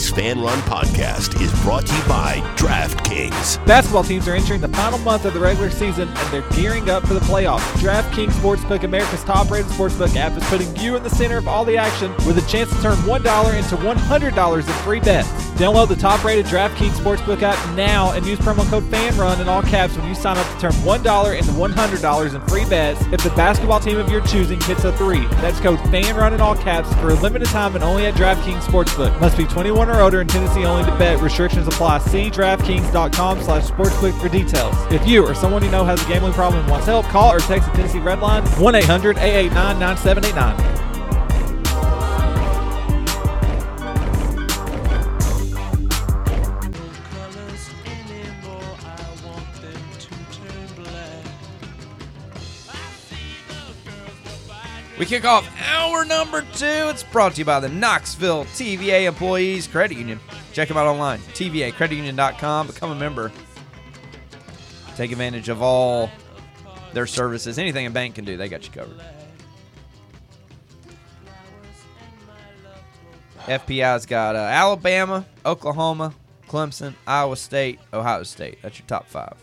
Today's Fan Run podcast is brought to you by DraftKings. Basketball teams are entering the final month of the regular season, and they're gearing up for the playoffs. DraftKings Sportsbook, America's top-rated sportsbook app, is putting you in the center of all the action with a chance to turn $1 into $100 in free bets. Download the top-rated DraftKings Sportsbook app now and use promo code FANRUN in all caps when you sign up to turn $1 into $100 in free bets if the basketball team of your choosing hits a three. That's code FANRUN in all caps for a limited time and only at DraftKings Sportsbook. Must be 21 or older and Tennessee only to bet. Restrictions apply. See DraftKings.com/sportsbook for details. If you or someone you know has a gambling problem and wants help, call or text the Tennessee Red Line 1-800-889-9789. We kick off hour number 2. It's brought to you by the Knoxville TVA Employees Credit Union. Check them out online, tvacreditunion.com. Become a member. Take advantage of all their services. Anything a bank can do, they got you covered. FPI's got Alabama, Oklahoma, Clemson, Iowa State, Ohio State. That's your top 5.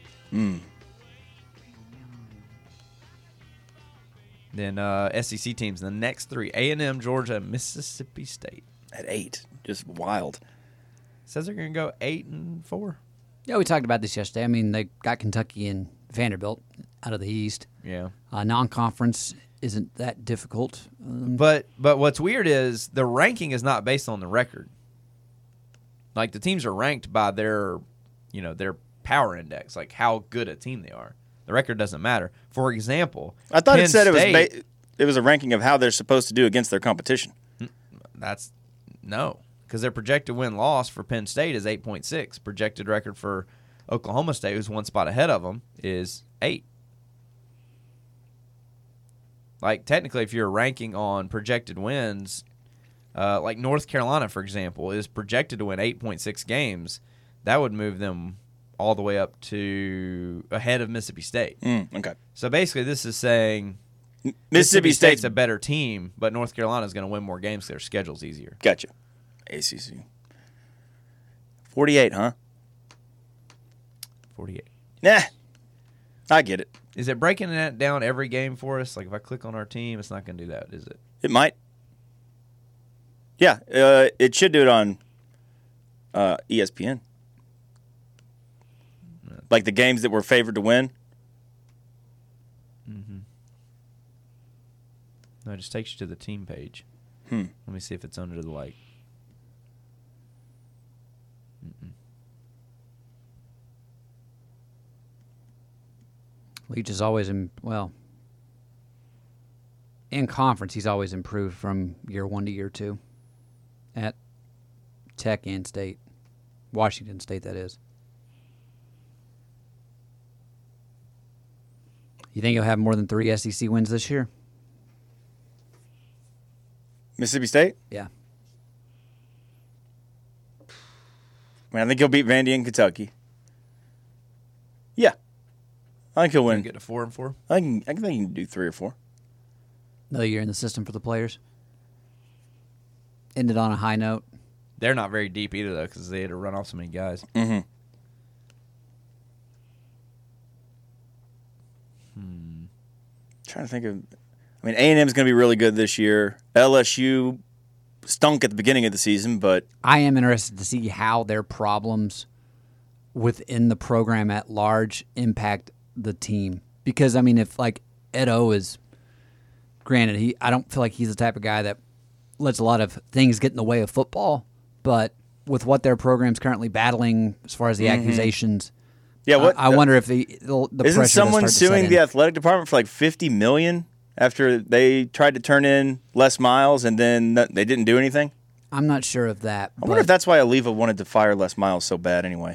Then SEC teams, the next 3, A&M, Georgia, and Mississippi State. At 8. Just wild. Says they're going to go 8-4. Yeah, we talked about this yesterday. I mean, they got Kentucky and Vanderbilt out of the East. Yeah. Non-conference isn't that difficult. But what's weird is the ranking is not based on the record. Like, the teams are ranked by their power index, like how good a team they are. The record doesn't matter. For example, I thought Penn it said State, it was a ranking of how they're supposed to do against their competition. No, because their projected win-loss for Penn State is 8.6. Projected record for Oklahoma State, who's one spot ahead of them, is 8. Like, technically, if you're ranking on projected wins, like North Carolina, for example, is projected to win 8.6 games, that would move them all the way up to ahead of Mississippi State. Okay. So basically, this is saying Mississippi State's a better team, but North Carolina is going to win more games because their schedule's easier. Gotcha. ACC. 48, huh? 48. Nah. I get it. Is it breaking that down every game for us? Like, if I click on our team, it's not going to do that, is it? It might. Yeah, it should do it on ESPN. Like the games that were favored to win. Mm-hmm. No, it just takes you to the team page. Let me see if it's under the like. Leach is always in conference. He's always improved from year 1 to year 2 at Tech and State, Washington State. That is. You think he'll have more than 3 SEC wins this year? Mississippi State? Yeah. I mean, I think he'll beat Vandy and Kentucky. Yeah. I think he'll win. Get to 4-4? I think he can do 3 or 4. Another year in the system for the players. Ended on a high note. They're not very deep either, though, because they had to run off so many guys. Mm-hmm. Trying to think of. I mean, A&M's going to be really good this year. LSU stunk at the beginning of the season, but I am interested to see how their problems within the program at large impact the team. Because, I mean, if, like, Ed O is, granted, I don't feel like he's the type of guy that lets a lot of things get in the way of football, but with what their program's currently battling as far as the accusations, yeah, I wonder if the isn't pressure someone does start to suing set the in. athletic department for like $50 million after they tried to turn in Les Miles and then they didn't do anything? I'm not sure of that. I wonder if that's why Oliva wanted to fire Les Miles so bad anyway.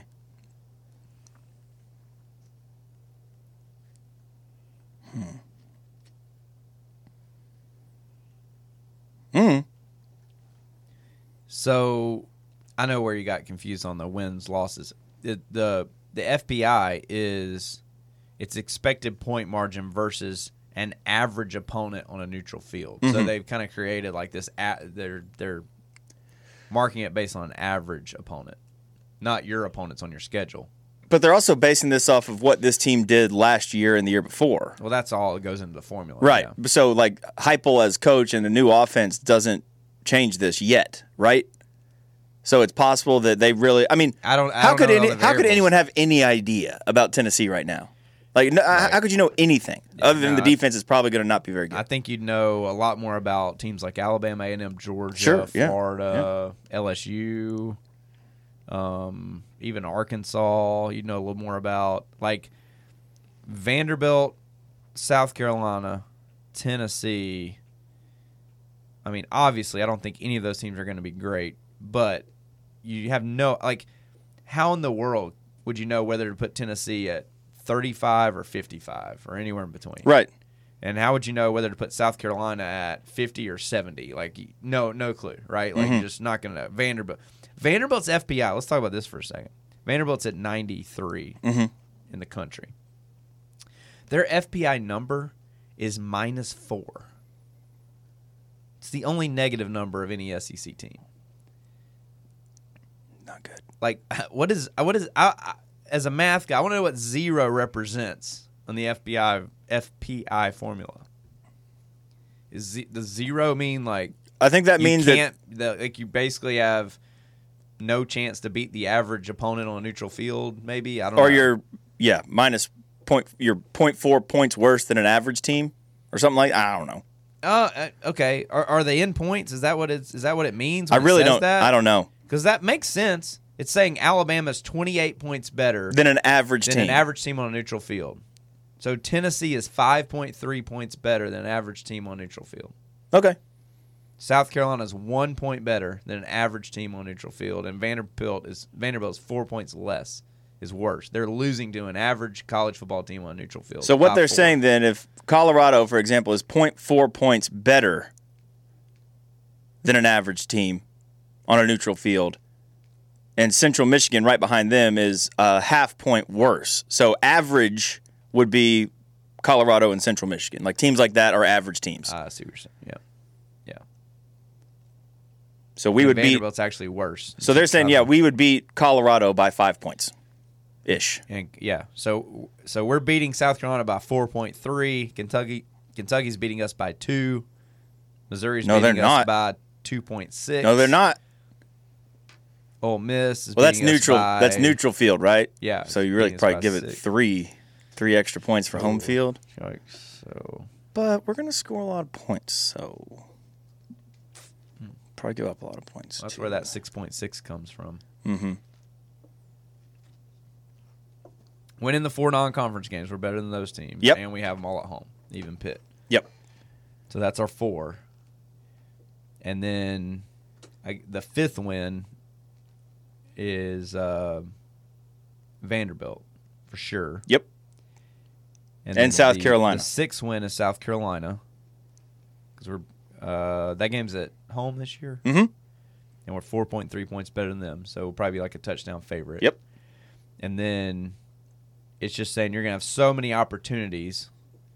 So, I know where you got confused on the wins, losses. The FPI is its expected point margin versus an average opponent on a neutral field. So they've kind of created like this. They're marking it based on an average opponent, not your opponents on your schedule. But they're also basing this off of what this team did last year and the year before. Well, that's all that goes into the formula. Right. Yeah. So, like, Heupel as coach and the new offense doesn't change this yet, right? So it's possible that they really. I mean, how could anyone have any idea about Tennessee right now? Like, how could you know anything other than the defense is probably going to not be very good? I think you'd know a lot more about teams like Alabama, A&M, Georgia, Florida, LSU, even Arkansas. You'd know a little more about like Vanderbilt, South Carolina, Tennessee. I mean, obviously, I don't think any of those teams are going to be great, but you have no, like, how in the world would you know whether to put Tennessee at 35 or 55 or anywhere in between? Right. And how would you know whether to put South Carolina at 50 or 70? Like, no clue, right? Like, you're just not going to know. Vanderbilt's FPI, let's talk about this for a second. Vanderbilt's at 93 in the country. Their FPI number is -4. It's the only negative number of any SEC team. Not good. Like, what is as a math guy, I want to know what 0 represents on the FPI formula. Does 0 mean like I think that means like you basically have no chance to beat the average opponent on a neutral field? Maybe I don't know. Or you're you're 0.4 points worse than an average team or something like. I don't know. Okay. Are they in points? Is that what it means? I really don't. don't. I don't know. Because that makes sense. It's saying Alabama's 28 points better than an average team on a neutral field. So Tennessee is 5.3 points better than an average team on a neutral field. Okay. South Carolina is 1 point better than an average team on a neutral field, and Vanderbilt is 4 points less. Is worse. They're losing to an average college football team on a neutral field. So what they're saying then, if Colorado, for example, is 0.4 points better than an average team on a neutral field, and Central Michigan right behind them is a half point worse. So average would be Colorado and Central Michigan. Like teams like that are average teams. I see what you're saying. Yeah. So we would beat Vanderbilt's actually worse. So they're saying, we would beat Colorado by 5 points. Ish. And so we're beating South Carolina by 4.3. Kentucky's beating us by 2. Missouri's beating us by 2.6. No, they're not. Ole Miss is that's beating neutral. Us by, that's neutral field, right? Yeah. So you really probably give it 3 extra points for home field. But we're gonna score a lot of points, so probably give up a lot of points. That's where that 6.6 comes from. Mm-hmm. Winning the 4 non-conference games, we're better than those teams. Yep. And we have them all at home, even Pitt. Yep. So that's our 4. And then the 5th win is Vanderbilt, for sure. Yep. And South Carolina. The 6th win is South Carolina. Because that game's at home this year. Mm-hmm. And we're 4.3 points better than them. So we'll probably be like a touchdown favorite. Yep. And then it's just saying you're going to have so many opportunities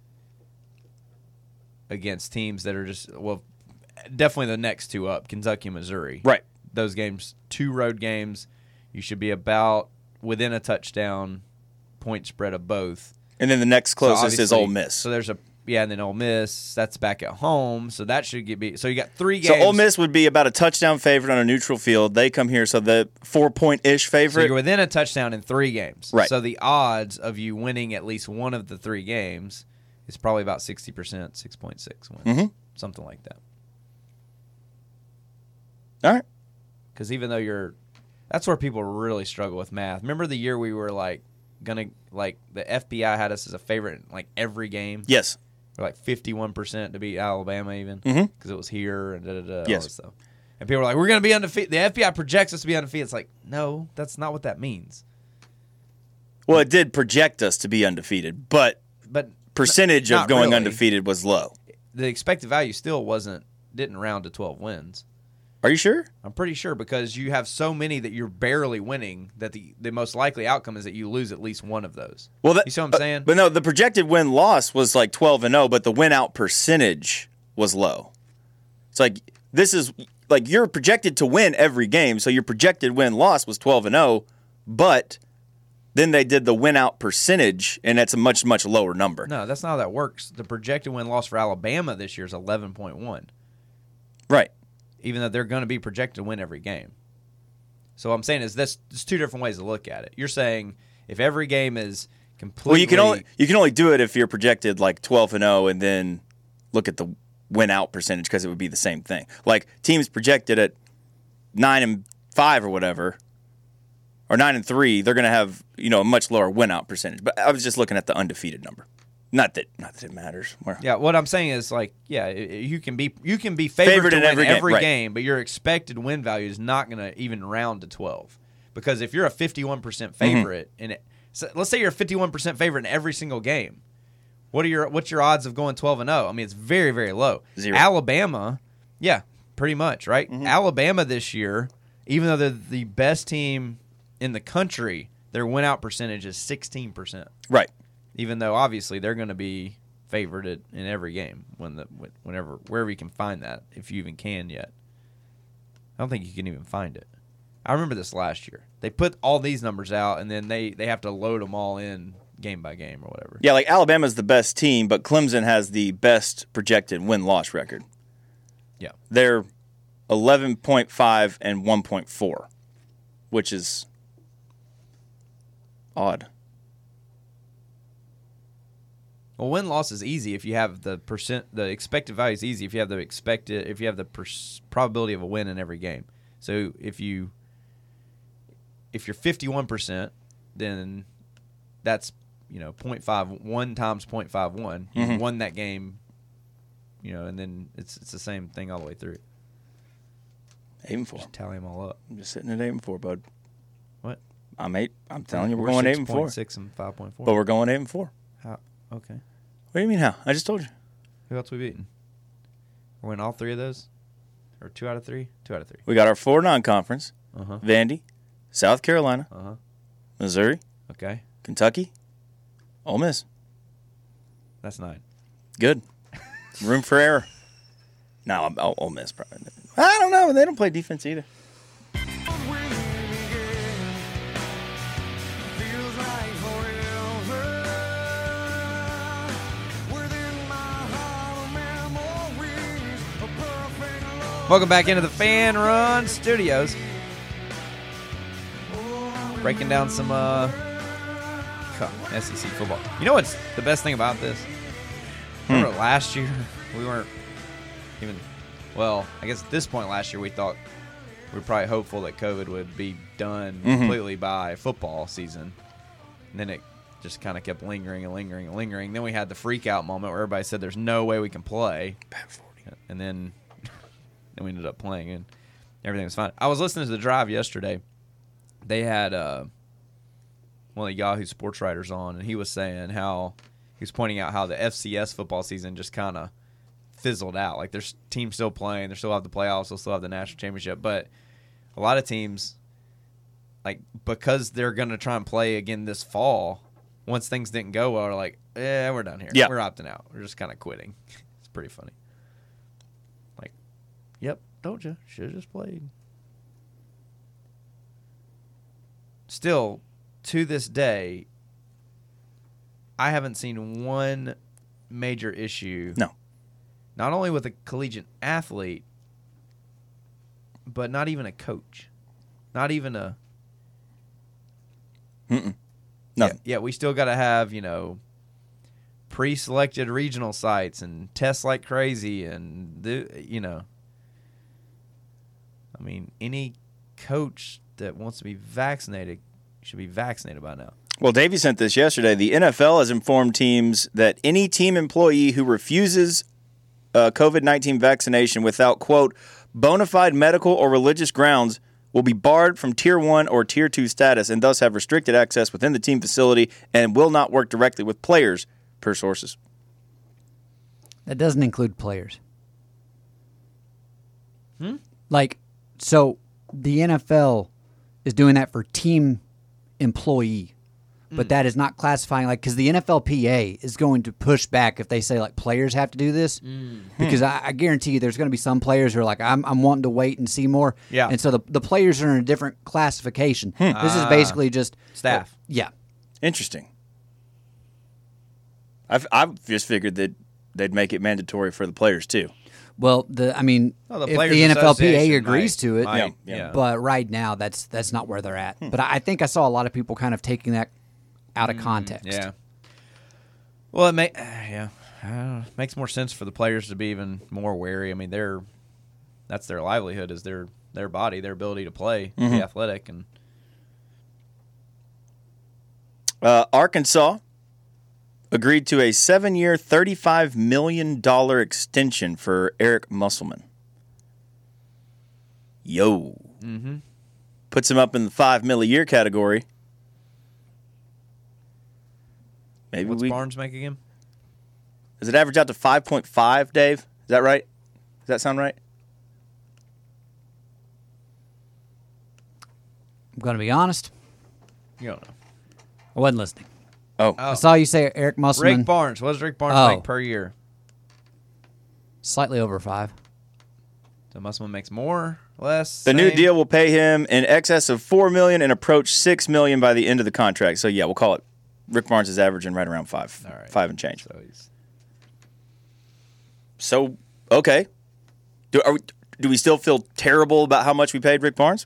against teams that are just, definitely the next 2 up, Kentucky and Missouri. Right. Those games, 2 road games, you should be about within a touchdown point spread of both. And then the next closest is Ole Miss. So there's and then Ole Miss, that's back at home, so that should so you got 3 games. So Ole Miss would be about a touchdown favorite on a neutral field. They come here, so the 4-point-ish favorite. So you're within a touchdown in 3 games. Right. So the odds of you winning at least one of the 3 games is probably about 60%, 6.6 wins. Mm-hmm. Something like that. All right. Because even though that's where people really struggle with math. Remember the year we were the FBI had us as a favorite in every game? Yes. We're 51% to beat Alabama even because it was here and yes. all this stuff. And people are like, we're going to be undefeated. The FBI projects us to be undefeated. It's like, no, that's not what that means. Well, it did project us to be undefeated, but percentage of going undefeated was low. The expected value still didn't round to 12 wins. Are you sure? I'm pretty sure because you have so many that you're barely winning that the most likely outcome is that you lose at least one of those. Well, you see what I'm saying? But no, the projected win-loss was 12-0, but the win-out percentage was low. It's this is like you're projected to win every game, so your projected win-loss was 12-0, but then they did the win-out percentage, and that's a much, much lower number. No, that's not how that works. The projected win-loss for Alabama this year is 11.1. Right. Even though they're going to be projected to win every game. So what I'm saying is there's two different ways to look at it. You're saying if every game is completely... Well, you can only do it if you're projected like 12-0 and then look at the win-out percentage because it would be the same thing. Like teams projected at 9-5 or whatever, or 9-3, they're going to have a much lower win-out percentage. But I was just looking at the undefeated number. Not that it matters. Yeah, what I'm saying is you can be favored to in win every right. game, but your expected win value is not going to even round to 12. Because if you're a 51% favorite so let's say you're a 51% favorite in every single game, what's your odds of going 12-0? I mean, it's very, very low. 0. Alabama, yeah, pretty much, right? Alabama this year, even though they're the best team in the country, their win-out percentage is 16%. Right. Even though obviously they're going to be favored in every game wherever you can find that, if you even can yet. I don't think you can even find it. I remember this last year. They put all these numbers out, and then they have to load them all in game by game or whatever. Yeah, like Alabama's the best team, but Clemson has the best projected win-loss record. Yeah. They're 11.5 and 1.4, which is odd. Well, win-loss is easy if you have the expected value is easy if you have the probability of a win in every game. So if you're 51%, then that's 0.51 times 0.51. You won that game, and then it's the same thing all the way through. 8-4. Just tally them all up. I'm just sitting at 8-4, bud. What? I'm telling you, we're going 8-4. 6.6 and 5.4. But we're going 8-4. How? Okay. What do you mean how? I just told you. Who else we beaten? We're winning all three of those? Or 2 out of 3? 2 out of 3. We got our 4 non-conference. Uh-huh. Vandy, South Carolina, Uh-huh. Missouri, Okay. Kentucky, Ole Miss. That's 9. Good. Room for error. No, Ole Miss probably. I don't know. They don't play defense either. Welcome back into the Fan Run Studios. Breaking down some SEC football. You know what's the best thing about this? Remember last year, we weren't even, I guess at this point last year we thought we were probably hopeful that COVID would be done completely by football season. And then it just kind of kept lingering and lingering and lingering. Then we had the freak out moment where everybody said there's no way we can play. And then we ended up playing and everything was fine. I was listening to The Drive yesterday. They had one of the Yahoo sports writers on, and he was saying how he was pointing out how the FCS football season just kind of fizzled out. Like there's teams still playing, they still have the playoffs, they'll still have the national championship, but a lot of teams, like because they're going to try and play again this fall, once things didn't go well, are like, we're done here. Yeah. We're opting out. We're just kind of quitting. It's pretty funny. Like, yep, told you. Should have just played. Still, to this day, I haven't seen one major issue. No. Not only with a collegiate athlete, but not even a coach. Not even a... Nothing. Yeah, we still got to have, pre-selected regional sites and tests like crazy and, I mean, any coach that wants to be vaccinated should be vaccinated by now. Well, Davey sent this yesterday. The NFL has informed teams that any team employee who refuses COVID-19 vaccination without, quote, bona fide medical or religious grounds will be barred from Tier 1 or Tier 2 status and thus have restricted access within the team facility and will not work directly with players, per sources. That doesn't include players. So the NFL is doing that for team employee. but that is not classifying because the NFLPA is going to push back if they say players have to do this because I guarantee you there's going to be some players who are like I'm wanting to wait and see more. Yeah. And so the players are in a different classification. This is basically just Staff. Yeah. Interesting. I've just figured that they'd make it mandatory for the players too. Well, if Players the NFLPA Association agrees to it, might, yeah. but right now that's not where they're at. But I think I saw a lot of people kind of taking that out of context. Yeah. Well, it makes more sense for the players to be even more wary. I mean, that's their livelihood, is their body, their ability to play, be athletic, and Arkansas agreed to a 7-year, $35 million extension for Eric Musselman. Yo. Mm-hmm. Puts him up in the $5 million a year category. Maybe what's Barnes make again? Does it average out to 5.5, Dave? Is that right? Does that sound right? I'm going to be honest. You don't know. I wasn't listening. Oh. I saw you say Eric Musselman. Rick Barnes. What does Rick Barnes make per year? Slightly over 5. So Musselman makes more, less. The new same? deal will pay him in excess of $4 million and approach $6 million by the end of the contract. So yeah, we'll call it. Rick Barnes is averaging right around 5. All right. 5 and change. So okay. Do we still feel terrible about how much we paid Rick Barnes?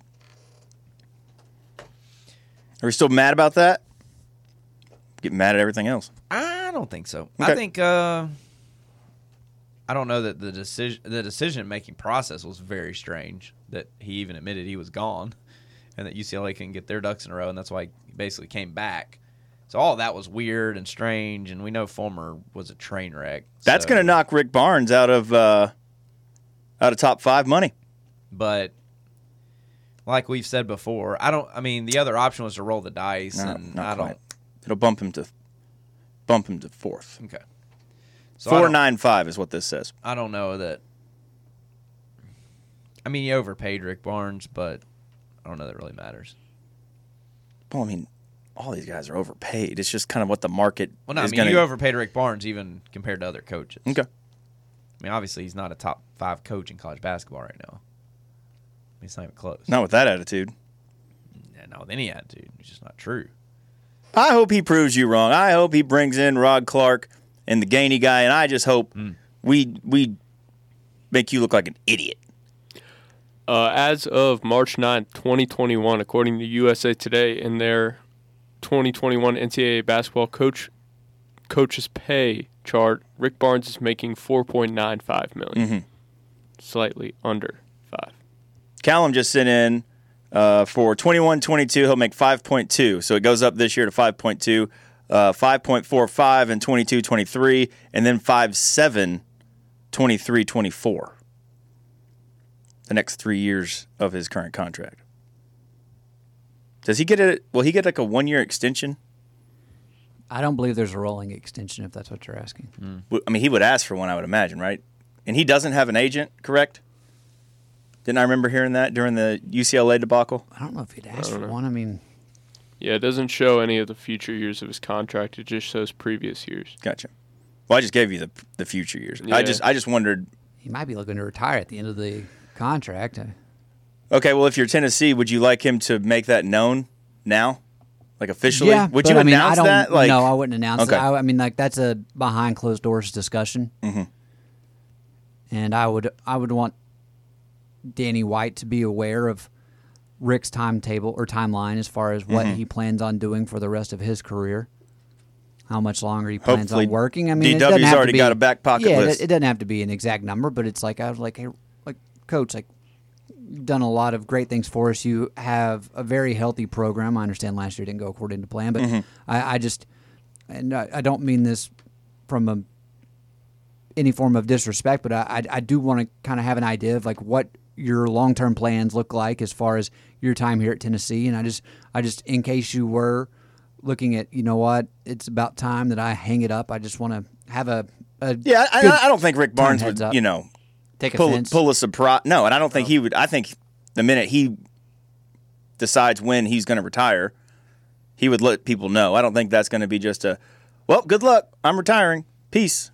Are we still mad about that? Getting mad at everything else. I don't think so. Okay. I think I don't know that the decision making process was very strange. That he even admitted he was gone, and that UCLA couldn't get their ducks in a row, and that's why he basically came back. So all of that was weird and strange, and we know Fulmer was a train wreck. That's going to knock Rick Barnes out of top 5 money. But like we've said before, the other option was to roll the dice, and not I quite. don't. It'll bump him to 4th. Okay. So 4.95 is what this says. I don't know that. I mean, you overpaid Rick Barnes, but I don't know that really matters. Well, I mean, all these guys are overpaid. It's just kind of what the market Well, no, is I mean, going you to. overpaid Rick Barnes even compared to other coaches. Okay. I mean, obviously, he's not a top 5 coach in college basketball right now. He's not even close. Not with that attitude. Yeah, not with any attitude. It's just not true. I hope he proves you wrong. I hope he brings in Rod Clark and the Gainey guy, and I just hope we make you look like an idiot. As of March 9th, 2021, according to USA Today, in their 2021 NCAA basketball coaches pay chart, Rick Barnes is making $4.95 million, slightly under 5. Callum just sent in for 21-22, he'll make 5.2. So it goes up this year to 5.2, 5.45 in 22-23, and then 5.7 23-24. The next 3 years of his current contract. Does he get it? Will he get like a 1-year extension? I don't believe there's a rolling extension, if that's what you're asking. I mean, he would ask for one, I would imagine, right? And he doesn't have an agent, correct? Didn't I remember hearing that during the UCLA debacle? I don't know if he'd ask for one. I mean, yeah, it doesn't show any of the future years of his contract. It just shows previous years. Gotcha. Well, I just gave you the future years. Yeah. I just wondered. he might be looking to retire at the end of the contract. Okay, well, if you're Tennessee, would you like him to make that known now, like officially? Yeah, would but you I mean, announce I don't, that? Like, no, I wouldn't announce Okay. it. I mean, that's a behind closed doors discussion. Mm-hmm. And I would want Danny White to be aware of Rick's timetable or timeline as far as what he plans on doing for the rest of his career. How much longer he plans Hopefully on working. I mean, it DW's doesn't have to already be, got a back pocket yeah, list. it doesn't have to be an exact number, but it's like I was like, hey, like coach, like you've done a lot of great things for us. You have a very healthy program. I understand last year didn't go according to plan, but I just, and I don't mean this from any form of disrespect, but I do want to kind of have an idea of like what your long-term plans look like as far as your time here at Tennessee. And I just in case you were looking at, you know what, it's about time that I hang it up. I just want to have a yeah, I don't think Rick Barnes heads would, up. Take pull offense. a surprise. No, and I don't think he would. I think the minute he decides when he's going to retire, he would let people know. I don't think that's going to be just a, well, good luck. I'm retiring. Peace.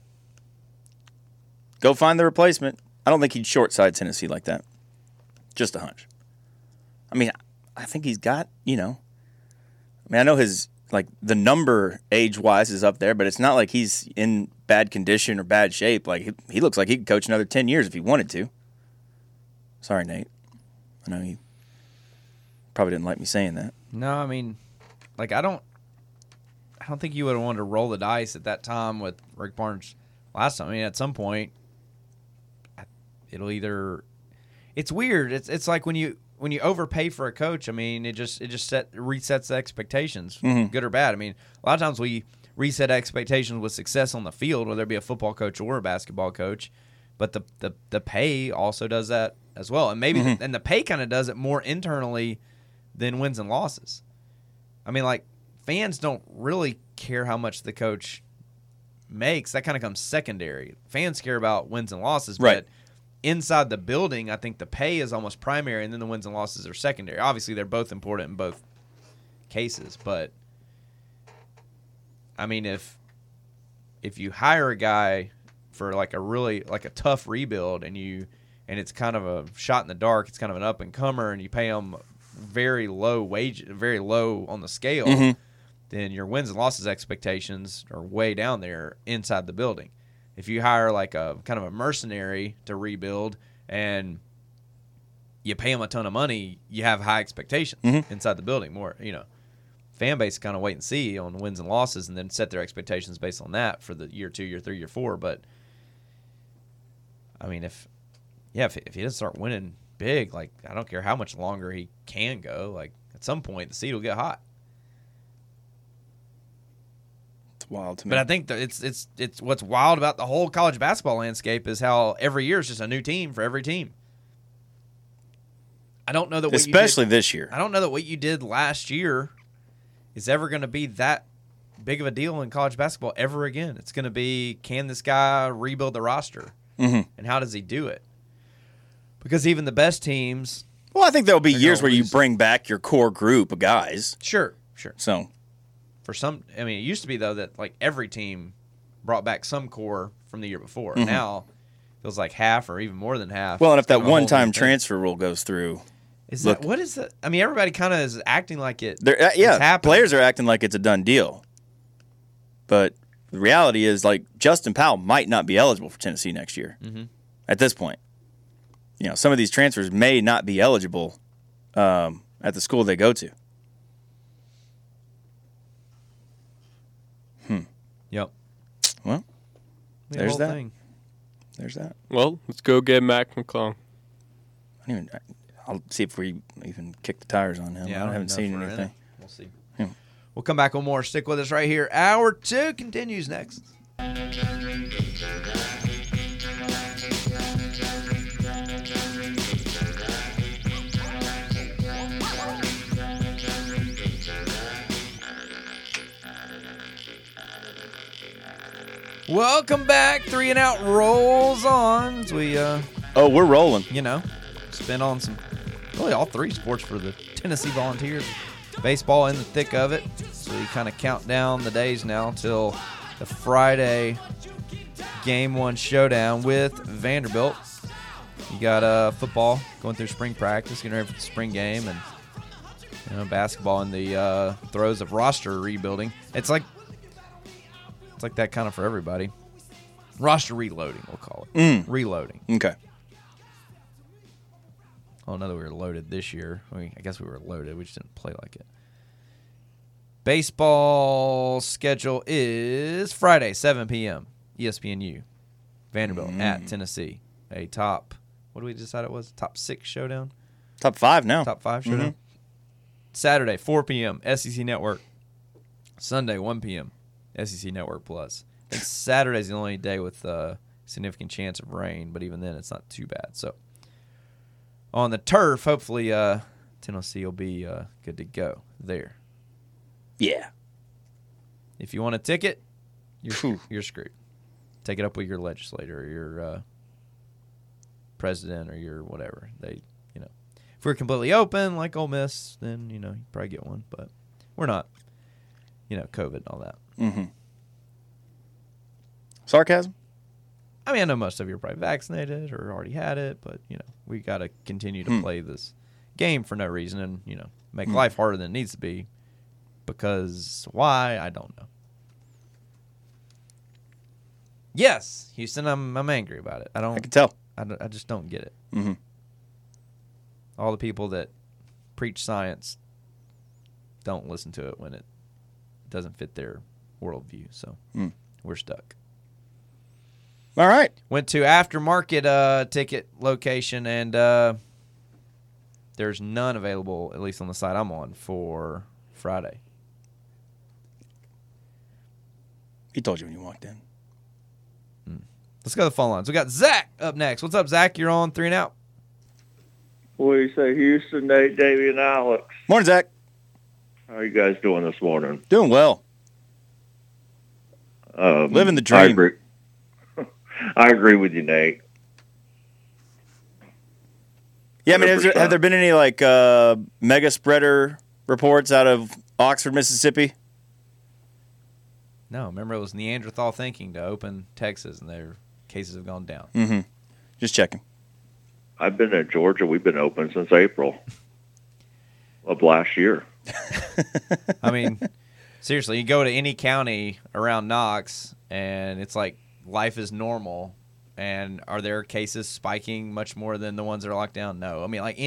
Go find the replacement. I don't think he'd short-side Tennessee like that. Just a hunch. I mean, I think he's got, I know his, the number age-wise is up there, but it's not like he's in bad condition or bad shape. Like, he looks like he could coach another 10 years if he wanted to. Sorry, Nate. I know you probably didn't like me saying that. No, I mean, I don't think you would have wanted to roll the dice at that time with Rick Barnes last time. I mean, at some point, it'll either. It's weird. It's like when you overpay for a coach. I mean, it just resets the expectations, good or bad. I mean, a lot of times we reset expectations with success on the field, whether it be a football coach or a basketball coach. But the pay also does that as well, and maybe and the pay kind of does it more internally than wins and losses. I mean, fans don't really care how much the coach makes. That kind of comes secondary. Fans care about wins and losses, but inside the building, I think the pay is almost primary, and then the wins and losses are secondary. Obviously, they're both important in both cases, but I mean, if you hire a guy for a tough rebuild and it's kind of a shot in the dark, it's kind of an up and comer, and you pay him very low wage, very low on the scale, then your wins and losses expectations are way down there inside the building. If you hire a kind of a mercenary to rebuild and you pay him a ton of money, you have high expectations inside the building. More, fan base kind of wait and see on wins and losses and then set their expectations based on that for the year 2, year 3, year 4. But I mean, if he doesn't start winning big, I don't care how much longer he can go. At some point, the seat will get hot. It's wild to me. But I think that it's what's wild about the whole college basketball landscape is how every year is just a new team for every team. I don't know that especially this year. I don't know that what you did last year is ever going to be that big of a deal in college basketball ever again. It's going to be, can this guy rebuild the roster? And how does he do it? Because even the best teams... Well, I think there'll be years where you bring back your core group of guys. Sure. So, for some... I mean, it used to be, though, that every team brought back some core from the year before. Now, it feels like half or even more than half. Well, and if that one-time transfer rule goes through... What is that? I mean, everybody kind of is acting like it's players are acting like it's a done deal. But the reality is, Justin Powell might not be eligible for Tennessee next year at this point. Some of these transfers may not be eligible at the school they go to. Yep. Well, there's that. Thing. There's that. Well, let's go get Mac McClung. I'll see if we even kick the tires on him. Yeah, I haven't seen anything. We'll see. Yeah. We'll come back with more. Stick with us right here. Hour 2 continues next. Welcome back. 3 and Out rolls on as we we're rolling. Spin on some really all 3 sports for the Tennessee Volunteers. Baseball in the thick of it. So we kind of count down the days now till the Friday Game 1 showdown with Vanderbilt. You got football going through spring practice, getting ready for the spring game, and basketball in the throes of roster rebuilding. It's like that kind of for everybody. Roster reloading, we'll call it. Reloading. Okay. I don't know that we were loaded this year. I guess we were loaded. We just didn't play like it. Baseball schedule is Friday, 7 p.m. ESPNU. Vanderbilt at Tennessee. A top, what did we decide it was? Top 6 showdown? Top 5 now. Top 5 showdown. Saturday, 4 p.m. SEC Network. Sunday, 1 p.m. SEC Network Plus. And Saturday's the only day with a significant chance of rain, but even then it's not too bad. So on the turf, hopefully Tennessee will be good to go there. Yeah. If you want a ticket, you're screwed. Take it up with your legislator or your president or your whatever. If we're completely open like Ole Miss, then you probably get one, but we're not. COVID and all that. Mm-hmm. Sarcasm? I mean, I know most of you are probably vaccinated or already had it, but, we got to continue to play this game for no reason and, make life harder than it needs to be. Because why? I don't know. Yes, Houston, I'm angry about it. I can tell. I just don't get it. Mm-hmm. All the people that preach science don't listen to it when it doesn't fit their worldview. So we're stuck. All right. Went to aftermarket ticket location, and there's none available, at least on the site I'm on, for Friday. He told you when you walked in. Let's go to the phone lines. We got Zach up next. What's up, Zach? You're on 3 and Out. What do you say, Houston, Nate, Davey, and Alex? Morning, Zach. How are you guys doing this morning? Doing well. Living the dream. I agree. I agree with you, Nate. Yeah, I mean, have there been any mega spreader reports out of Oxford, Mississippi? No, remember it was Neanderthal thinking to open Texas, and their cases have gone down. Mm-hmm. Just checking. I've been in Georgia. We've been open since April of last year. I mean, seriously, you go to any county around Knox, and it's like life is normal. And are there cases spiking much more than the ones that are locked down? No. I mean, like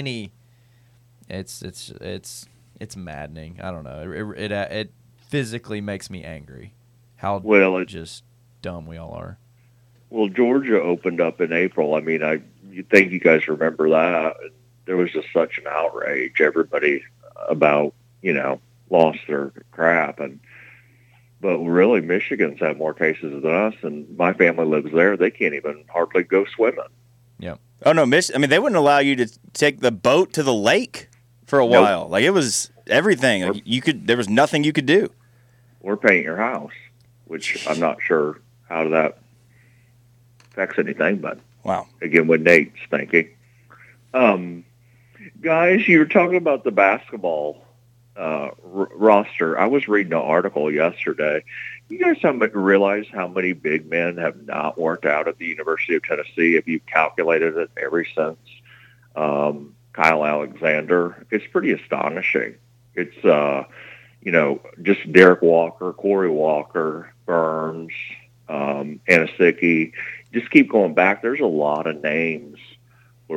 it's maddening. I don't know. It physically makes me angry. How just dumb we all are. Well, Georgia opened up in April. I mean, you think you guys remember that? There was just such an outrage. Everybody about lost their crap, but really, Michigan's had more cases than us, and my family lives there. They can't even hardly go swimming. Yeah. Oh no, I mean, they wouldn't allow you to take the boat to the lake for a while. Like, it was everything. Like, there was nothing you could do. Or paint your house, which I'm not sure how that affects anything. But wow, again, with Nate's thinking, guys, you were talking about the basketball roster. I was reading an article yesterday. You guys realize how many big men have not worked out at the University of Tennessee? If you've calculated it ever since Kyle Alexander, it's pretty astonishing. It's just Derek Walker, Corey Walker, Burns, Anasicki. Just keep going back. There's a lot of names where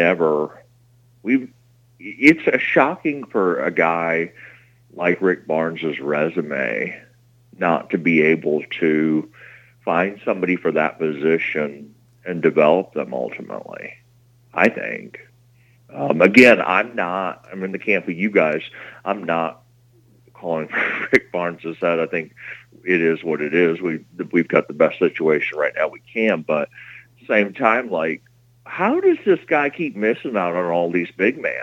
it's shocking for a guy like Rick Barnes' resume not to be able to find somebody for that position and develop them ultimately, I think. Again, I'm in the camp of you guys. I'm not calling for Rick Barnes' head. I think it is what it is. We've got the best situation right now we can, but at the same time, like, how does this guy keep missing out on all these big men?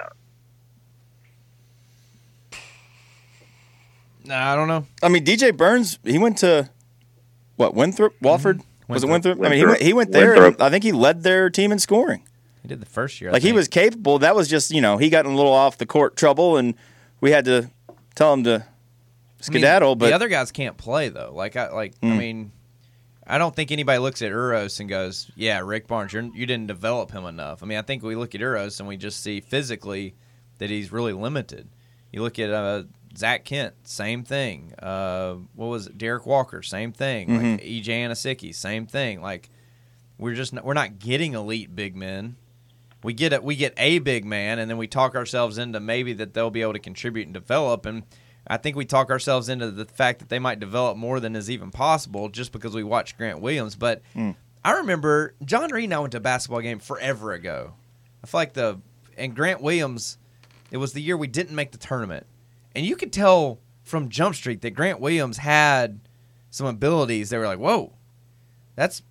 Nah, I don't know. I mean, DJ Burns, he went to Winthrop, Wofford? Was it Winthrop? I mean, he went there. And I think he led their team in scoring. He did the first year. Like, he was capable. That was just, he got in a little off the court trouble, and we had to tell him to skedaddle. But the other guys can't play though. I mean, I don't think anybody looks at Uros and goes, "Yeah, Rick Barnes, you didn't develop him enough." I mean, I think we look at Uros and we just see physically that he's really limited. You look at Zach Kent, same thing. What was it? Derek Walker, same thing. Mm-hmm. Like EJ Anasicki, same thing. Like we're not getting elite big men. We get a big man, and then we talk ourselves into maybe that they'll be able to contribute and develop. And I think we talk ourselves into the fact that they might develop more than is even possible just because we watched Grant Williams. But I remember John Reed and I went to a basketball game forever ago. I feel like and Grant Williams, it was the year we didn't make the tournament. And you could tell from Jump Street that Grant Williams had some abilities. They were like, "Whoa, that's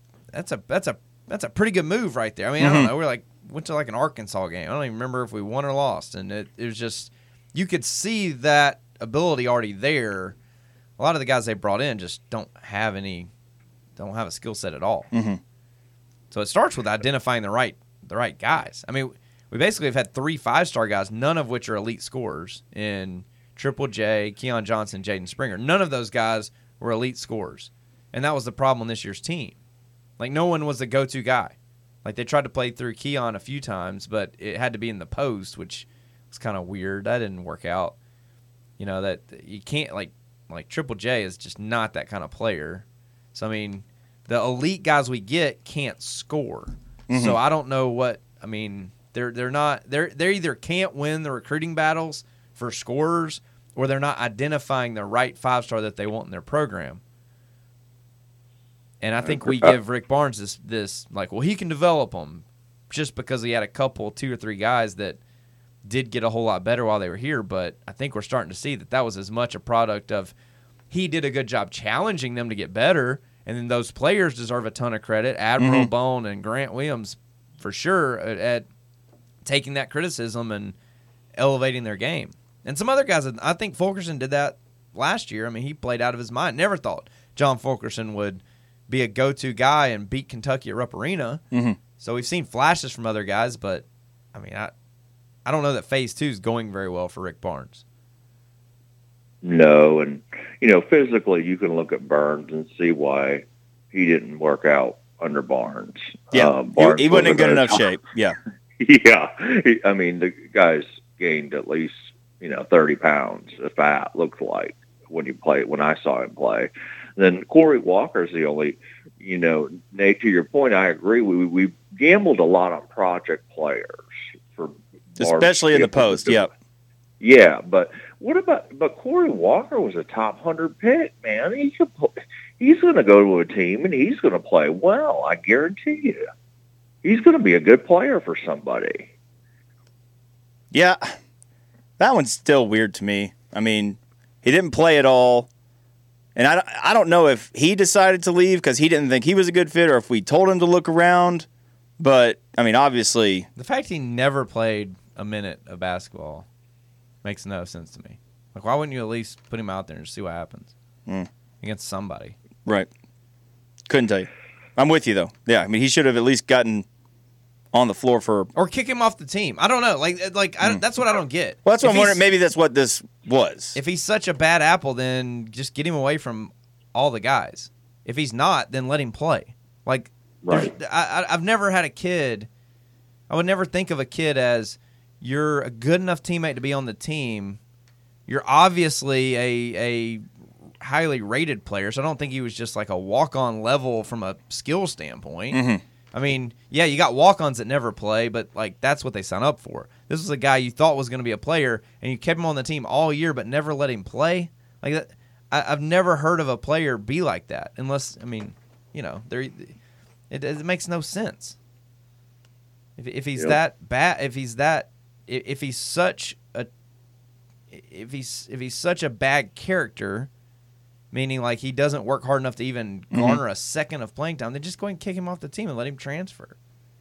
a pretty good move right there." I mean, I don't know. We're went to an Arkansas game. I don't even remember if we won or lost. And it was just, you could see that ability already there. A lot of the guys they brought in just don't have a skill set at all. Mm-hmm. So it starts with identifying the right guys. I mean, we basically have had 3 5-star guys, none of which are elite scorers, in Triple J, Keon Johnson, Jaden Springer. None of those guys were elite scorers. And that was the problem on this year's team. Like, no one was the go-to guy. Like, they tried to play through Keon a few times, but it had to be in the post, which was kind of weird. That didn't work out. You know, that you can't, like Triple J is just not that kind of player. So, I mean, the elite guys we get can't score. Mm-hmm. So I don't know what, I mean, they're either can't win the recruiting battles for scorers, or they're not identifying the right 5-star that they want in their program. And I think we give Rick Barnes this like, well, he can develop them just because he had a couple, 2 or 3 guys that did get a whole lot better while they were here. But I think we're starting to see that was as much a product of he did a good job challenging them to get better, and then those players deserve a ton of credit. Admiral Bone and Grant Williams, for sure, at taking that criticism and elevating their game. And some other guys, I think Fulkerson did that last year. I mean, he played out of his mind. Never thought John Fulkerson would be a go-to guy and beat Kentucky at Rupp Arena. Mm-hmm. So we've seen flashes from other guys, but, I mean, I don't know that Phase 2 is going very well for Rick Barnes. No, and, you know, physically you can look at Burns and see why he didn't work out under Barnes. Yeah, he wasn't in good enough shape. Yeah. Yeah. I mean, the guy's gained at least, 30 pounds of fat, looks like, when I saw him play. Then Corey Walker's the only, Nate, to your point, I agree. We gambled a lot on project players for especially in the post. Yep. Yeah, but but Corey Walker was a top 100 pick, man. He's going to go to a team and he's going to play well. I guarantee you, he's going to be a good player for somebody. Yeah, that one's still weird to me. I mean, he didn't play at all. And I don't know if he decided to leave because he didn't think he was a good fit or if we told him to look around. But, I mean, obviously. The fact he never played a minute of basketball makes no sense to me. Like, why wouldn't you at least put him out there and see what happens against somebody? Right. Couldn't tell you. I'm with you, though. Yeah, I mean, he should have at least gotten on the floor for. Or kick him off the team. I don't know. That's what I don't get. Well, that's what I'm wondering. Maybe that's what this was. If he's such a bad apple, then just get him away from all the guys. If he's not, then let him play. Like, right. I've never had a kid. I would never think of a kid as you're a good enough teammate to be on the team. You're obviously a highly rated player, so I don't think he was just like a walk-on level from a skill standpoint. Mm-hmm. I mean, yeah, you got walk-ons that never play, but like that's what they sign up for. This was a guy you thought was going to be a player, and you kept him on the team all year, but never let him play. Like that, I've never heard of a player be like that, unless it makes no sense. If he's that bad, if he's such a bad character, meaning like he doesn't work hard enough to even garner a second of playing time, then just go ahead and kick him off the team and let him transfer.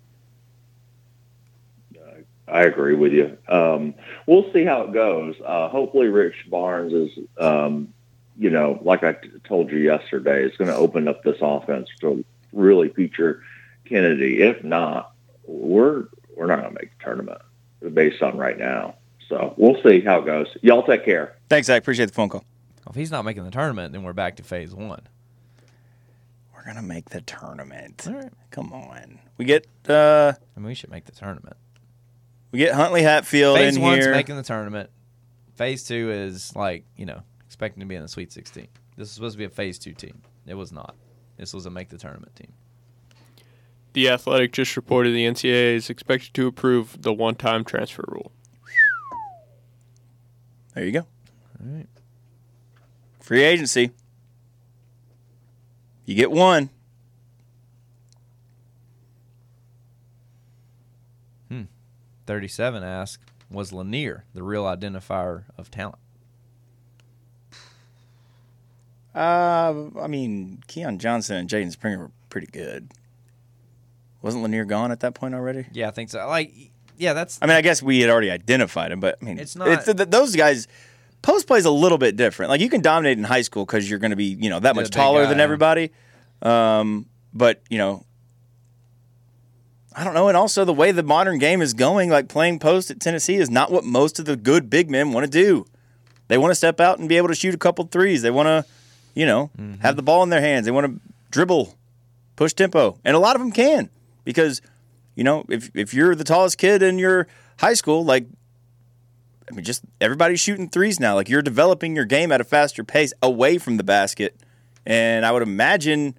I agree with you. We'll see how it goes. Hopefully Rich Barnes is, like I told you yesterday, it's going to open up this offense to really feature Kennedy. If not, we're not going to make the tournament based on right now. So we'll see how it goes. Y'all take care. Thanks, Zach. Appreciate the phone call. If he's not making the tournament, then we're back to Phase 1. We're going to make the tournament. All right. Come on. We get we should make the tournament. We get Huntley Hatfield Phase in 1's here. making the tournament. Phase 2 is expecting to be in the Sweet 16. This is supposed to be a Phase 2 team. It was not. This was a make the tournament team. The Athletic just reported the NCAA is expected to approve the one-time transfer rule. There you go. All right. Free agency. You get one. 37 asks, was Lanier the real identifier of talent? I mean, Keon Johnson and Jaden Springer were pretty good. Wasn't Lanier gone at that point already? Yeah, I think so. That's. I mean, I guess we had already identified him, but I mean, it's not. Those guys. Post play is a little bit different. Like you can dominate in high school because you're going to be, that much taller than everybody. But I don't know. And also the way the modern game is going, like playing post at Tennessee is not what most of the good big men want to do. They want to step out and be able to shoot a couple threes. They want to, have the ball in their hands. They want to dribble, push tempo. And a lot of them can because, if you're the tallest kid in your high school, just everybody's shooting threes now. You're developing your game at a faster pace away from the basket. And I would imagine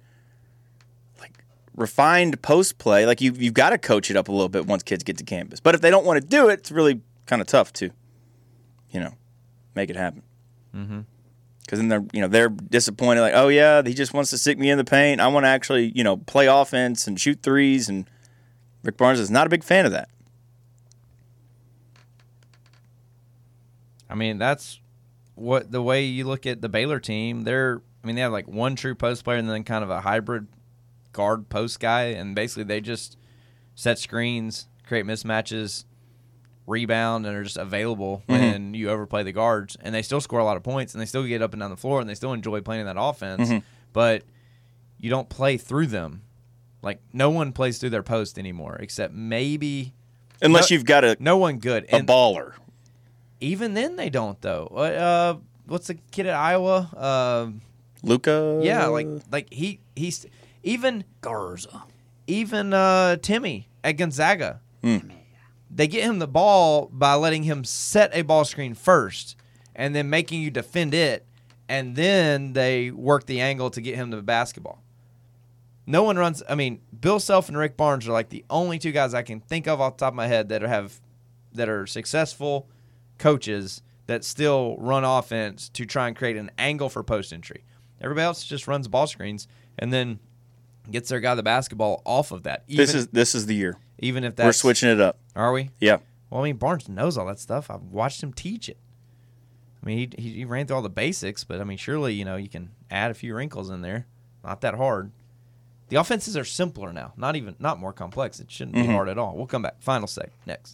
refined post play, you've got to coach it up a little bit once kids get to campus. But if they don't want to do it, it's really kind of tough to, make it happen. Because then they're disappointed. Oh yeah, he just wants to stick me in the paint. I want to actually play offense and shoot threes. And Rick Barnes is not a big fan of that. I mean, that's what the way you look at the Baylor team. They have one true post player and then kind of a hybrid guard post guy, and basically they just set screens, create mismatches, rebound, and are just available when you overplay the guards. And they still score a lot of points, and they still get up and down the floor, and they still enjoy playing that offense. But you don't play through them. No one plays through their post anymore, except maybe unless you've got no one good, a baller. Even then, they don't though. What's the kid at Iowa? Luka. Yeah, he's. Even Garza. Even Timmy at Gonzaga. They get him the ball by letting him set a ball screen first and then making you defend it, and then they work the angle to get him to the basketball. No one runs. Bill Self and Rick Barnes are the only two guys I can think of off the top of my head that are successful coaches that still run offense to try and create an angle for post entry. Everybody else just runs ball screens and then gets their guy the basketball off of that. This is the year. Even if that's... We're switching it up. Are we? Yeah. Well, Barnes knows all that stuff. I've watched him teach it. He ran through all the basics, but, surely, you can add a few wrinkles in there. Not that hard. The offenses are simpler now. Not more complex. It shouldn't be hard at all. We'll come back. Final seg. Next.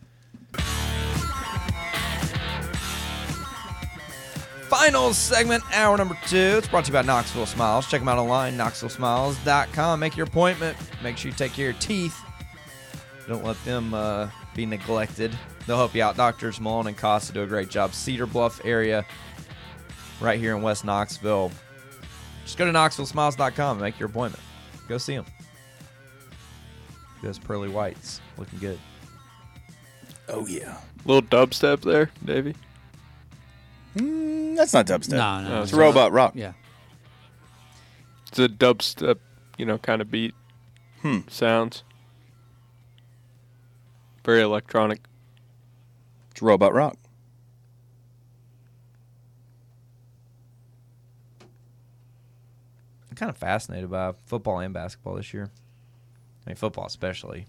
Final segment, hour number 2. It's brought to you by Knoxville Smiles. Check them out online, knoxvillesmiles.com. Make your appointment. Make sure you take care of your teeth. Don't let them be neglected. They'll help you out. Doctors Malone and Costa do a great job. Cedar Bluff area, right here in West Knoxville. Just go to knoxvillesmiles.com and make your appointment. Go see them. Those pearly whites looking good. Oh, yeah. Little dubstep there, Davey. That's not dubstep. No, it's robot rock. Yeah. It's a dubstep, kind of beat sounds. Very electronic. It's robot rock. I'm kind of fascinated by football and basketball this year. Football especially.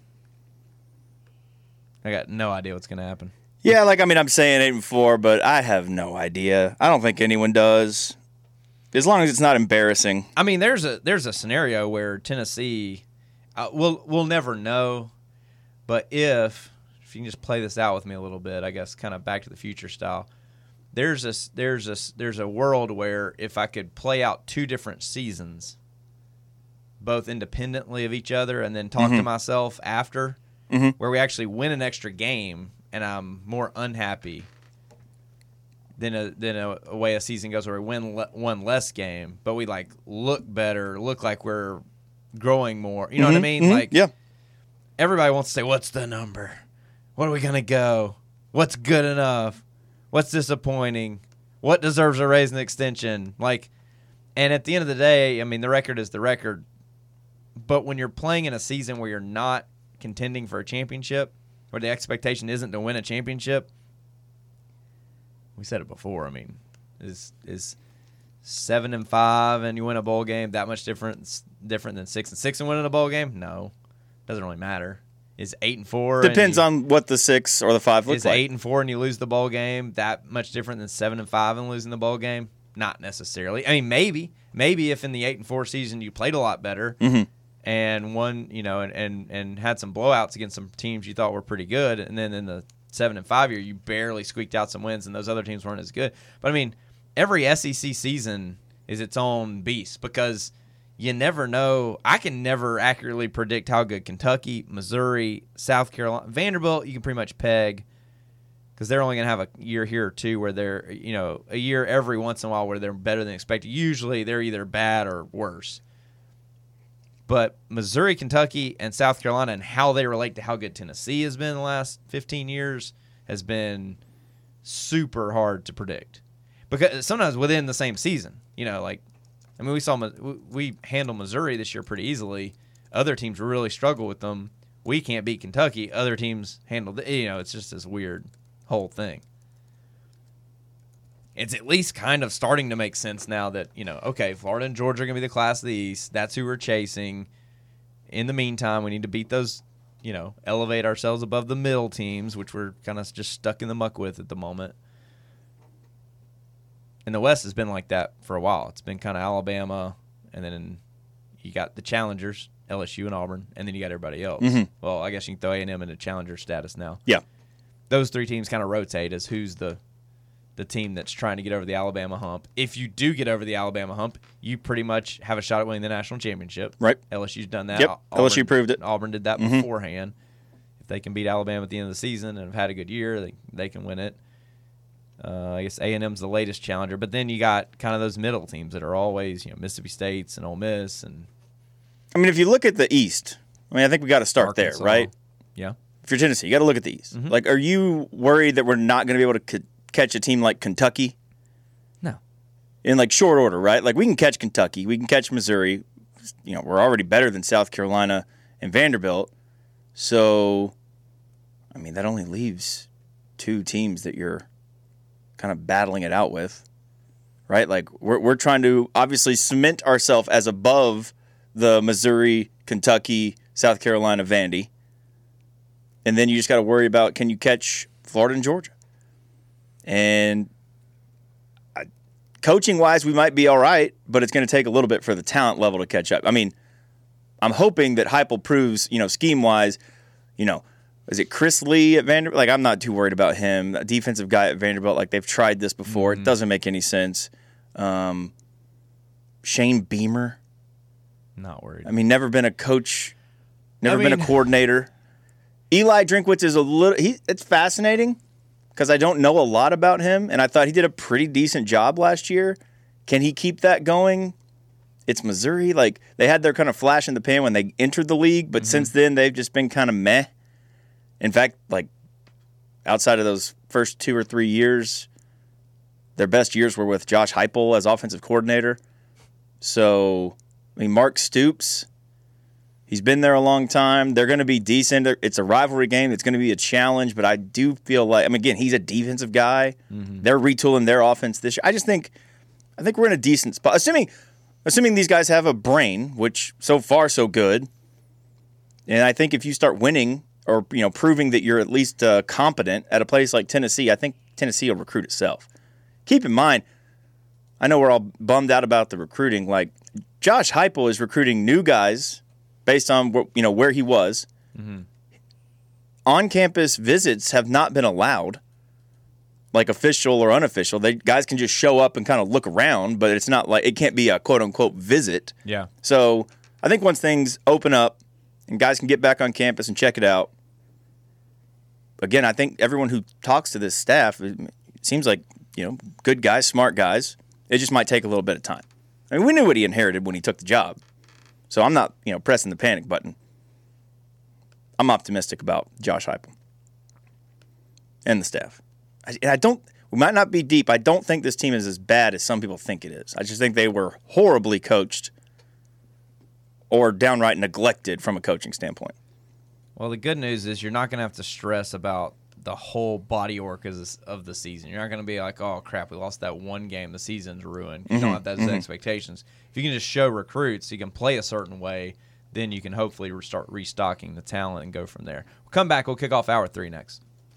I got no idea what's going to happen. Yeah, I'm saying 8-4, but I have no idea. I don't think anyone does. As long as it's not embarrassing. There's a scenario where Tennessee, we'll never know, but if you can just play this out with me a little bit, I guess kind of Back to the Future style. There's a world where if I could play out 2 different seasons, both independently of each other, and then talk to myself after, where we actually win an extra game. And I'm more unhappy than a way a season goes where we win one less game, but we look better, look like we're growing more. You know what I mean? Yeah. Everybody wants to say, "What's the number? What are we gonna go? What's good enough? What's disappointing? What deserves a raise and extension?" And at the end of the day, the record is the record. But when you're playing in a season where you're not contending for a championship, where the expectation isn't to win a championship, we said it before. Is 7-5 and you win a bowl game that much different than 6-6 and winning a bowl game? No, doesn't really matter. Is 8-4? Depends on what the 6 or the 5 looks is like. 8-4 and you lose the bowl game that much different than 7-5 and losing the bowl game? Not necessarily. Maybe if in the 8-4 season you played a lot better. And won, and had some blowouts against some teams you thought were pretty good, and then in the 7-5 year, you barely squeaked out some wins, and those other teams weren't as good. But every SEC season is its own beast because you never know. I can never accurately predict how good Kentucky, Missouri, South Carolina, Vanderbilt, you can pretty much peg. because they're only going to have a year here or two where they're, a year every once in a while where they're better than expected. Usually they're either bad or worse. But Missouri, Kentucky, and South Carolina and how they relate to how good Tennessee has been the last 15 years has been super hard to predict. Because sometimes within the same season, we handled Missouri this year pretty easily. Other teams really struggle with them. We can't beat Kentucky. Other teams handle it's just this weird whole thing. It's at least kind of starting to make sense now that, okay, Florida and Georgia are going to be the class of the East. That's who we're chasing. In the meantime, we need to beat those, elevate ourselves above the middle teams, which we're kind of just stuck in the muck with at the moment. And the West has been like that for a while. It's been kind of Alabama, and then you got the challengers, LSU and Auburn, and then you got everybody else. Mm-hmm. Well, I guess you can throw A&M into challenger status now. Yeah. Those three teams kind of rotate as who's the team that's trying to get over the Alabama hump. If you do get over the Alabama hump, you pretty much have a shot at winning the national championship. Right. LSU's done that. Yep. LSU proved it. Auburn did that beforehand. If they can beat Alabama at the end of the season and have had a good year, they can win it. I guess A&M's the latest challenger, but then you got kind of those middle teams that are always, Mississippi State's and Ole Miss. And I mean, if you look at the East, I think we got to start Arkansas, there, right? Yeah. If you're Tennessee, you got to look at the East. Mm-hmm. Like, are you worried that we're not going to be able to catch a team like Kentucky? No. In short order, right? Like, we can catch Kentucky, we can catch Missouri. We're already better than South Carolina and Vanderbilt. So, that only leaves two teams that you're kind of battling it out with, right? Like, we're trying to obviously cement ourselves as above the Missouri, Kentucky, South Carolina, Vandy. And then you just got to worry about, can you catch Florida and Georgia? And coaching-wise, we might be all right, but it's going to take a little bit for the talent level to catch up. I'm hoping that Heupel proves, scheme-wise, is it Chris Lee at Vanderbilt? Like, I'm not too worried about him. A defensive guy at Vanderbilt, like, they've tried this before. Mm-hmm. It doesn't make any sense. Shane Beamer. Not worried. Never been a coach, never been a coordinator. Eli Drinkwitz is it's fascinating because I don't know a lot about him, and I thought he did a pretty decent job last year. Can he keep that going? It's Missouri. Like, they had their kind of flash in the pan when they entered the league, but since then they've just been kind of meh. In fact, like, outside of those first 2 or 3 years, their best years were with Josh Heupel as offensive coordinator. So, Mark Stoops, he's been there a long time. They're going to be decent. It's a rivalry game. It's going to be a challenge, but I do feel like, again, he's a defensive guy. Mm-hmm. They're retooling their offense this year. I think we're in a decent spot. Assuming these guys have a brain, which so far so good. And I think if you start winning or proving that you're at least competent at a place like Tennessee, I think Tennessee will recruit itself. Keep in mind, I know we're all bummed out about the recruiting. Like, Josh Heupel is recruiting new guys based on where he was. Mm-hmm. On-campus visits have not been allowed, like official or unofficial. Guys can just show up and kind of look around, but it's not like it can't be a quote-unquote visit. Yeah. So I think once things open up and guys can get back on campus and check it out, again, I think everyone who talks to this staff, it seems like, good guys, smart guys. It just might take a little bit of time. We knew what he inherited when he took the job. So I'm not, pressing the panic button. I'm optimistic about Josh Heupel and the staff. We might not be deep. I don't think this team is as bad as some people think it is. I just think they were horribly coached or downright neglected from a coaching standpoint. Well, the good news is you're not going to have to stress about the whole body work of the season. You're not going to be like, oh, crap, we lost that one game. The season's ruined. You don't have those expectations. If you can just show recruits, you can play a certain way, then you can hopefully start restocking the talent and go from there. We'll come back. We'll kick off Hour 3 next.